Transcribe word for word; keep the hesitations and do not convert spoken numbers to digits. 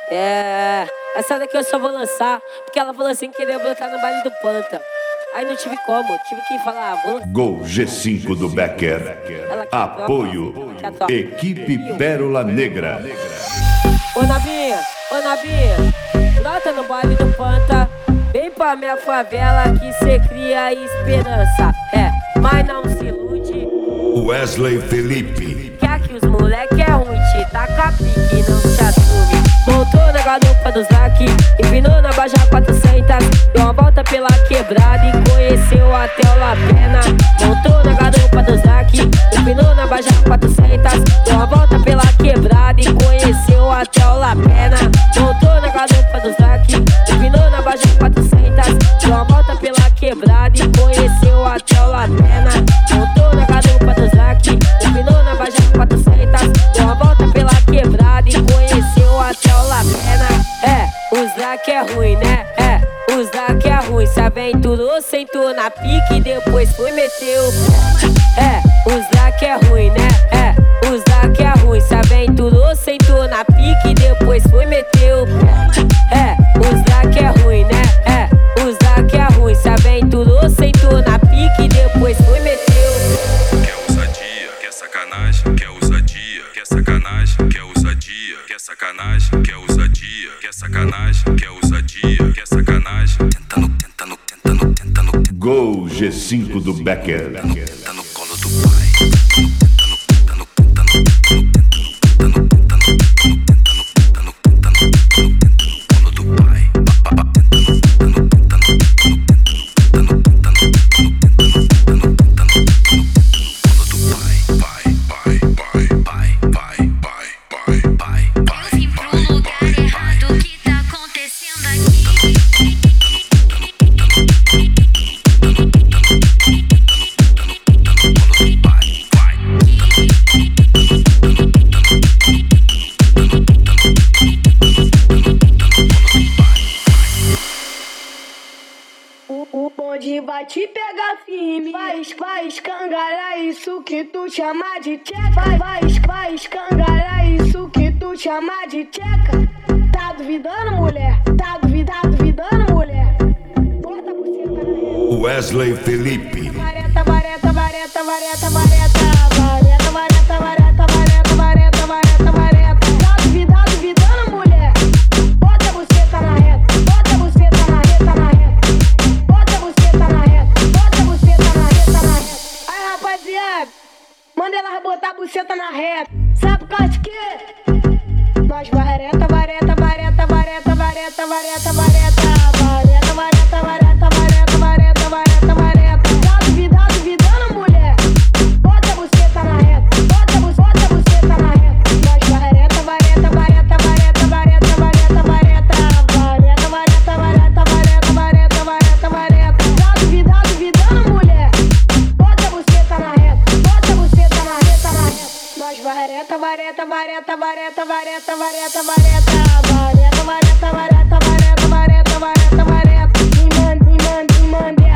É, essa daqui eu só vou lançar porque ela falou assim que queria brotar no baile do Panta. Aí não tive como, tive que falar, vou lançar. Gol G cinco do Becker. Apoio Equipe Pérola Negra. Ô Nabinha, ô Nabinha, brota no baile do Panta. Vem pra minha favela que cê cria esperança. É, mas não se ilude. Wesley Felipe. Quer que os moleque é ruim, te taca pique, não te assume. Voltou na garupa do Zac, empinou na Baja quatrocentos. Deu uma volta pela quebrada e conheceu até o La Pena. Voltou na garupa do Zac, empinou na Baja quatrocentos. Deu uma volta pela quebrada e conheceu até o La Pena. Voltou na garupa do Zac, empinou na Baja quatrocentos. Deu uma volta pela quebrada e conheceu até o La Pena. Voltou na garupa do Zac, empinou na Baja quatrocentos. Deu uma volta pela quebrada e conheceu até o La Pena. É, o Zac é ruim, né? É, o Zac é ruim. Se aventurou, sentou na pique e depois foi meter o pé. É, o Zac é ruim, né? É, o Zac é ruim. Se aventurou, sentou na pique e depois foi meter o pé. É, o Zac é ruim, né? É, o Zac é ruim. Se aventurou, sentou na pique e depois foi meter o pé. Quer ousadia, quer sacanagem, quer ousadia, quer sacanagem, quer ousadia, quer sacanagem, quer ousadia, quer sacanagem, quer ousadia, quer sacanagem. Tentando, tentando, tentando, tentando. Gol G cinco do Becker. Tenta no colo do pai. Tentando, tentando, tentando, tentando, tentando, tentando, tentando, tentando, tentando no colo do pai. Tentando, tentando, tentando, tentando, tentando, tentando, tentando, tentando no colo do pai. Pai, pai, pai, pai, pai, pai, pai, pai, pai. Eu vim pro lugar errado, o que tá acontecendo aqui? O bonde vai te pegar firme. Vai, vai escangalhar isso que tu chama de tcheca. Vai, vai, vai escangalhar isso que tu chama de tcheca. Tá duvidando, mulher? Tá duvidando, duvidando, mulher? Bota a buceta na reta. Wesley Felipe. Vareta, vareta, vareta, vareta, vareta. Vareta, vareta, vareta, vareta, vareta, vareta, vareta. Tá duvidando, duvidando, mulher? Bota a buceta na reta. Bota a buceta na reta, na reta. Bota a buceta na reta. Bota a buceta na reta, na reta. Aí, rapaziada, manda elas botar a buceta na reta. Sabe por causa de quê? Nós vareta, vareta, vareta, vareta, vareta, vareta, vareta. Vareta, vareta, vareta, vareta, vareta, vareta, vareta. Tá duvidando, duvidando, mulher? Bota a buceta na reta. Bota a buceta, bota a buceta na reta. Nós vareta, vareta, vareta, vareta, vareta, vareta, vareta. Vareta, vareta, vareta, vareta, vareta, vareta, vareta. Tá duvidando, duvidando, mulher? Bota a buceta na reta. Bota a buceta na reta, na reta. Nós vareta, vareta, vareta, vareta, vareta, vareta, vareta. Vareta, vareta, vareta, vareta, vareta, vareta, vareta. Me manda, me manda, me manda.